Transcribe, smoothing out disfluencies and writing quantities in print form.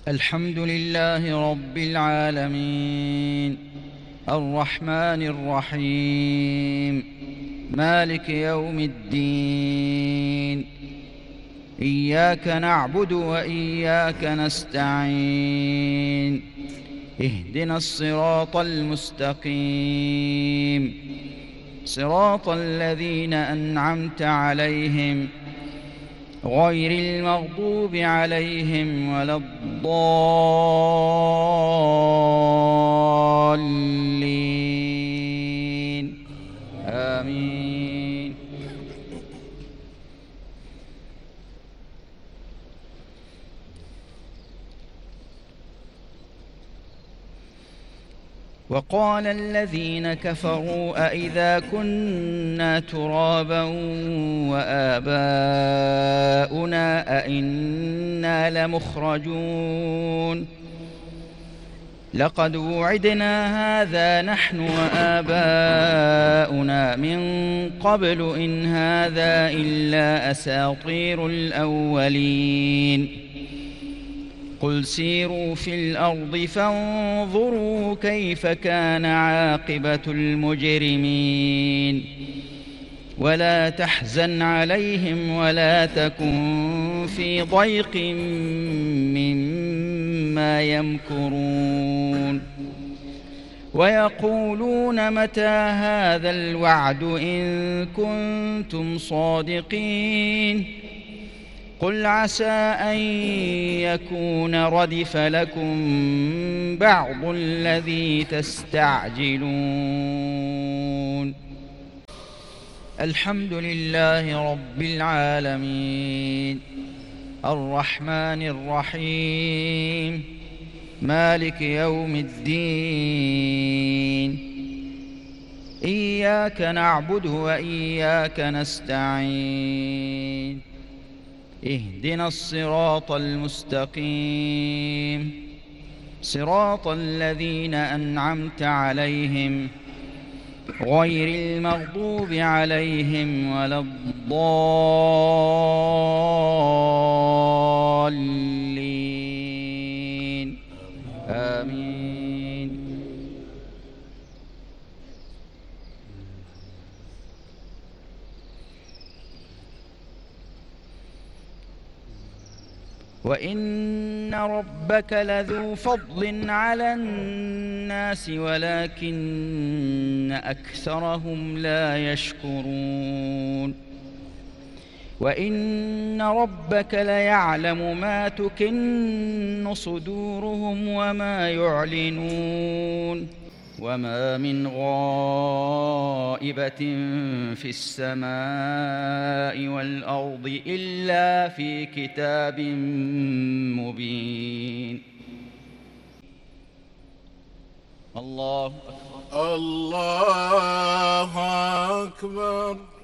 الحمد لله رب العالمين، الرحمن الرحيم، مالك يوم الدين. إياك نعبد وإياك نستعين، اهدنا الصراط المستقيم، صراط الذين أنعمت عليهم غير المغضوب عليهم ولا الضالين. آمين. وقال الذين كفروا أئذا كنا ترابا وآباؤنا أئنا لمخرجون. لقد وعدنا هذا نحن وآباؤنا من قبل إن هذا إلا أساطير الأولين. قل سيروا في الأرض فانظروا كيف كان عاقبة المجرمين. ولا تحزن عليهم ولا تكن في ضيق مما يمكرون. ويقولون متى هذا الوعد إن كنتم صادقين. قل عسى أن يكون ردف لكم بعض الذي تستعجلون. الحمد لله رب العالمين، الرحمن الرحيم، مالك يوم الدين. إياك نعبد وإياك نستعين، اهدنا الصراط المستقيم، صراط الذين أنعمت عليهم غير المغضوب عليهم ولا الضالين. آمين. وإن ربك لذو فضل على الناس ولكن أكثرهم لا يشكرون. وإن ربك ليعلم ما تكن صدورهم وما يعلنون. وما من غائبة في السماء والأرض إلا في كتاب مبين. الله أكبر. الله أكبر.